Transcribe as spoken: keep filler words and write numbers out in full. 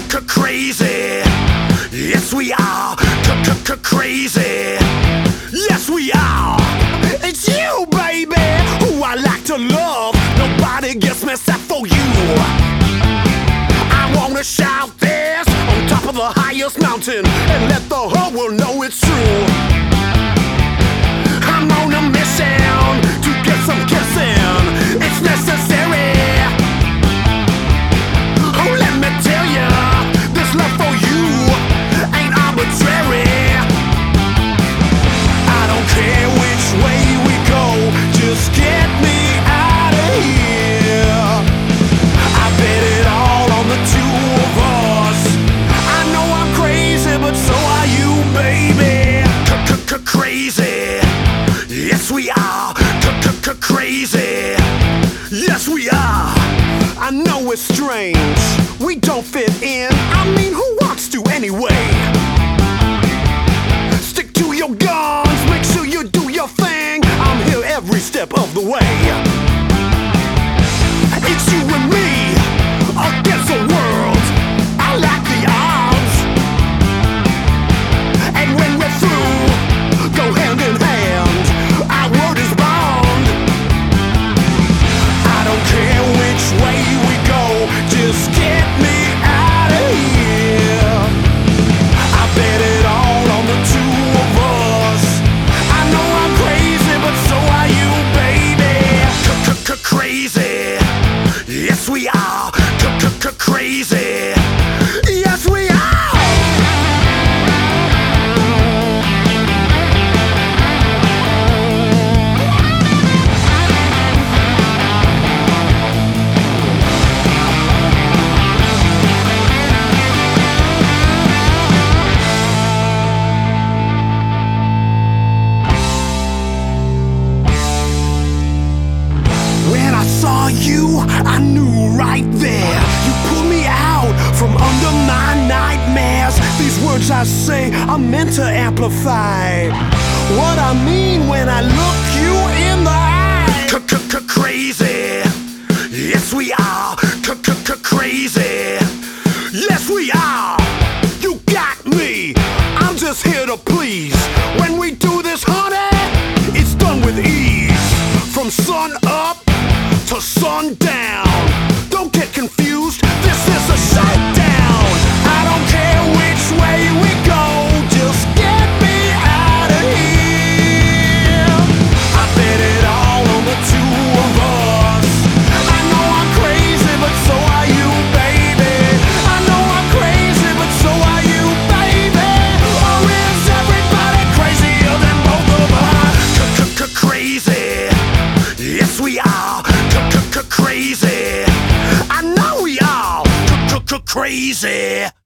Crazy. Yes, we are crazy. Yes, we are. It's you, baby, who I like to love. Nobody gets me except for you. I wanna shout this on top of the highest mountain and let the whole world know it's true. I'm on a mission to get some kissing. It's necessary. Oh, let me tell you, this love for you ain't arbitrary. I don't care which way we go, just get me out of here. I bet it all on the two of us. I know I'm crazy, but so are you, baby. Crazy. Yes, we are crazy. Yes, we are. I know it's strange, we don't fit in. I mean, who wants to anyway? Stick to your guns, make sure you do your thing. I'm here every step of the way. It's you and me against the world. I like the odds. And when we're through, go hand in hand. Our word is bond. I don't care which way we go, just get me out of here. I bet it all on the two of us. I know I'm crazy, but so are you, baby. Crazy. Yes, we are crazy. Yes, we are. When I saw you, I knew right there. You pulled me out from under my nightmares. These words I say are meant to amplify what I mean when I look you in the eye. Crazy. Yes, we are crazy. Yes, we are. You got me. I'm just here to please. When we do this, honey, it's done with ease. From sun up to sundown. Don't get confused, this is a shakedown. I don't care which way we go, just get me out of here. I bet it all on the two of us. I know I'm crazy, but so are you, baby. I know I'm crazy, but so are you, baby. Or is everybody crazier than both of us? Crazy. Yes, we are crazy. I know we are crazy.